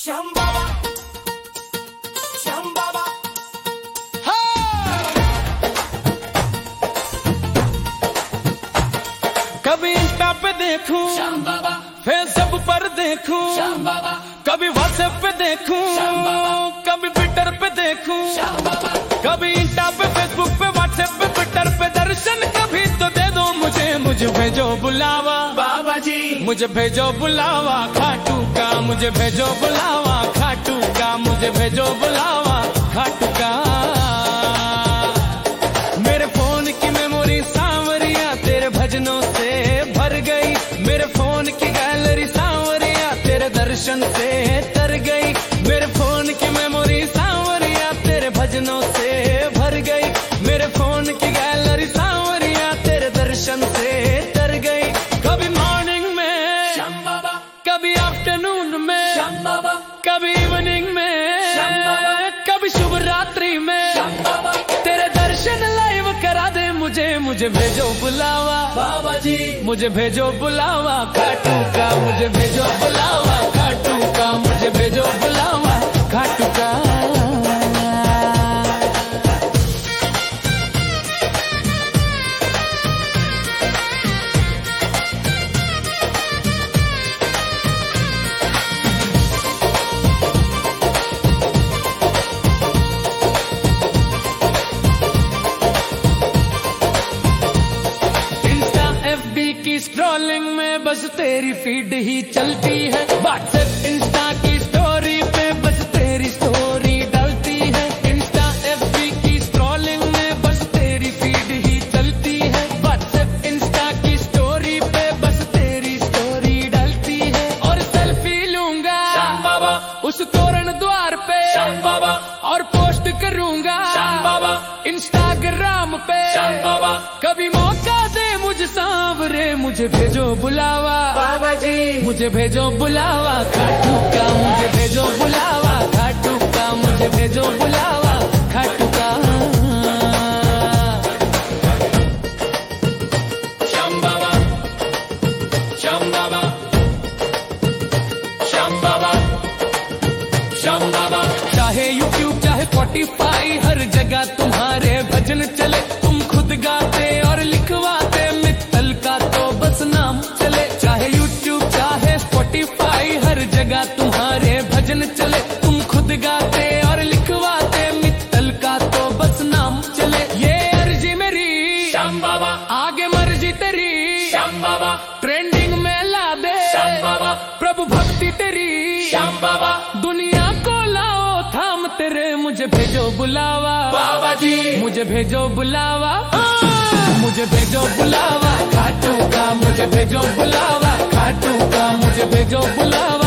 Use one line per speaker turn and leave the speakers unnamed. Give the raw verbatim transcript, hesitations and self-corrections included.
श्याम बाबा, श्याम बाबा।
कभी इंस्टा पे देखूं
श्याम बाबा,
फेसबुक पर देखूं
श्याम बाबा,
कभी व्हाट्सएप पे देखूं
श्याम बाबा,
कभी ट्विटर पे देखूं
श्याम बाबा,
कभी इंस्टा पे फेसबुक पे व्हाट्सएप पे ट्विटर पे दर्शन कभी तो दे दो मुझे मुझे भेजो बुलावा
बाबा जी,
मुझे भेजो बुलावा खाटू का मुझे भेजो बुलावा खाटू का मुझे भेजो बुलावा खाटू का। मेरे फोन की मेमोरी सांवरिया तेरे भजनों से भर गई, मेरे फोन की गैलरी सांवरिया तेरे दर्शन से तर गई, मेरे फोन की मेमोरी सांवरिया तेरे भजनों से भर गई, मेरे फोन की गैलरी सांवरिया तेरे दर्शन से तर गई। कभी मॉर्निंग में
श्याम बाबा,
कभी आफ्टरनून में
श्याम बाबा,
कभी इवनिंग में
श्याम बाबा,
कभी शुभ रात्रि में
श्याम बाबा,
तेरे दर्शन लाइव करा दे मुझे मुझे भेजो बुलावा
बाबा जी,
मुझे भेजो बुलावा खाटू का मुझे भेजो बुलावा खाटू का मुझे भेजो बुलावा खाटू का। की स्क्रॉलिंग में बस तेरी फीड ही चलती है, व्हाट्सएप इंस्टा की स्टोरी पे बस तेरी स्टोरी डलती है, इंस्टा एफबी की स्क्रॉलिंग में बस तेरी फीड ही चलती है, व्हाट्सएप इंस्टा की स्टोरी पे बस तेरी स्टोरी डलती है। और सेल्फी लूंगा
श्याम बाबा,
उस तोरण द्वार पे
श्याम बाबा,
और पोस्ट करूंगा
श्याम बाबा,
इंस्टाग्राम पे
श्याम बाबा,
कभी मौका दे मुझे सांवरे मुझे भेजो बुलावा
बाबा जी,
मुझे भेजो बुलावा खाटू का मुझे भेजो बुलावा खाटू का मुझे भेजो बुलावा खाटू का।
श्याम बाबा, श्याम बाबा, श्याम बाबा, श्याम बाबा।
चाहे यूट्यूब चाहे स्पॉटिफाई हर जगह तुम्हारे भजन चले, तुम खुद गाते और लिखवाते मित्तल का तो बस नाम चले। चाहे यूट्यूब चाहे स्पॉटिफाई हर जगह तुम्हारे भजन चले, तुम खुद गाते और लिखवाते मित्तल का तो बस नाम चले। ये अर्जी मेरी
श्याम बाबा,
आगे मर्जी तेरी
श्याम बाबा,
ट्रेंडिंग में ला दे
श्याम बाबा,
प्रभु भक्ति तेरी
श्याम बाबा,
दुनिया को लाओ थाम तेरे मुझे भेजो बुलावा
बाबा जी,
मुझे भेजो बुलावा मुझे भेजो बुलावा खाटू का मुझे भेजो बुलावा खाटू का मुझे भेजो बुलावा।